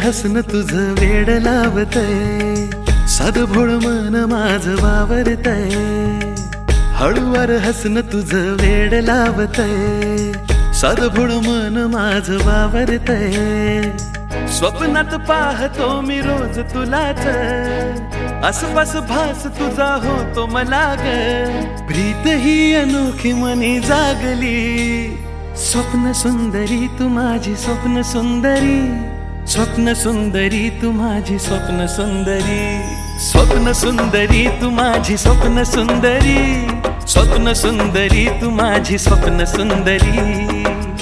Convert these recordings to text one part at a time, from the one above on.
हसन तुझं वेड लावतय, साधं मन माझं वावरतय. हळूवार हसन तुझं वेड लावतय, साधं मन माझं वावरतय. स्वप्नात पाहतो मी रोज तुलाच, आसपास भास तुझा होतो मला ग. प्रीत ही अनोखी मनी जागली, स्वप्न सुंदरी तू माझी स्वप्न सुंदरी. स्वप्न सुंदरी तू माझी स्वप्न सुंदरी. स्वप्न सुंदरी तू माझी स्वप्न सुंदरी. स्वप्न सुंदरी तू माझी स्वप्न सुंदरी.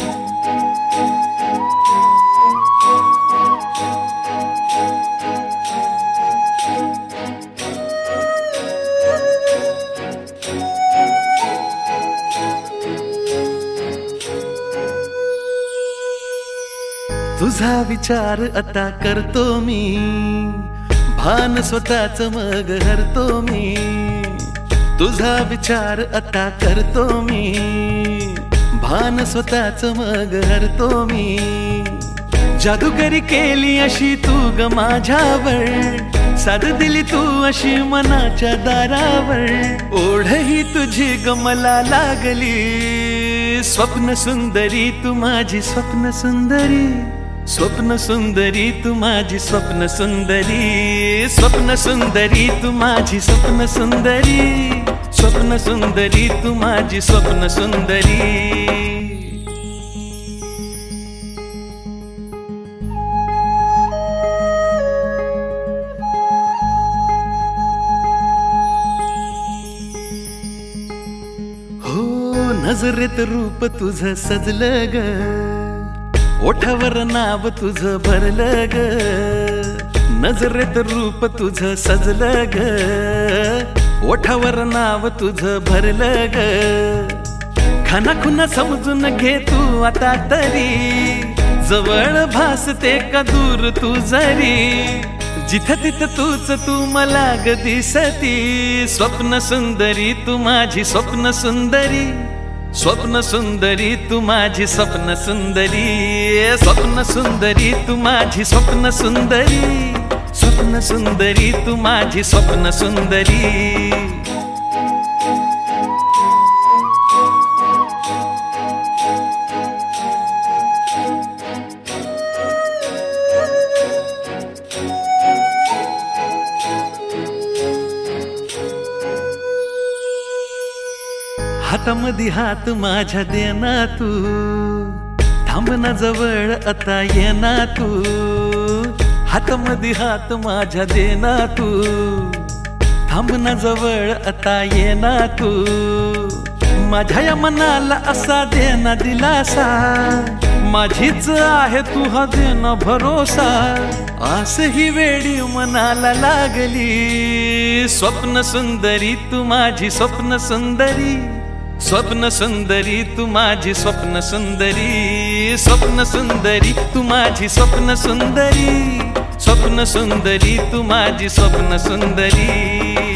तुझा विचार आता करतो मी, भान स्वतःच मग हरतो मी. तुझा विचार आता करतो मी, भान स्वतःच मग हरतो मी. जादूगरी केली अशी तू ग माझ्यावर, साथ दिली तू अशी मनाच्या दारावर. ओढ ही तुझी ग मला लागली, स्वप्न सुंदरी तू माझी स्वप्न सुंदरी. स्वप्न सुंदरी तू माझी स्वप्न सुंदरी. स्वप्न सुंदरी तू माझी स्वप्न सुंदरी. स्वप्न सुंदरी तू माझी स्वप्न सुंदरी. हो नजरेत रूप तुझं सजलं ग, ओठावर नाव तुझं भरलं ग. नजरेत रूप तुझं सजलं ग, ओठावर नाव तुझं भरलं ग. खानाखुना समजून घे तू आता तरी, जवळ भासते का दूर तू जरी. जिथं तिथं तूच तू मला ग दिसती, स्वप्न सुंदरी तू माझी स्वप्न सुंदरी. स्वप्न सुंदरी तू माझी स्वप्न सुंदरी. स्वप्न सुंदरी तू माझी स्वप्न सुंदरी. स्वप्न सुंदरी तू माझी स्वप्न सुंदरी. हातामध्ये हात माझ्या देना तू, थांबना जवळ आता येना तू. हातामध्ये हात माझ्या देना तू, थांबना जवळ आता येना तू. माझ्या या मनाला असा देना दिलासा, माझीच आहे तू हा देना भरोसा. आस ही वेडी मनाला लागली, स्वप्न सुंदरी तू माझी स्वप्न सुंदरी. स्वप्न सुंदरी तू माझी स्वप्न सुंदरी. स्वप्न सुंदरी तू माझी स्वप्न सुंदरी. स्वप्न सुंदरी तू माझी स्वप्न सुंदरी.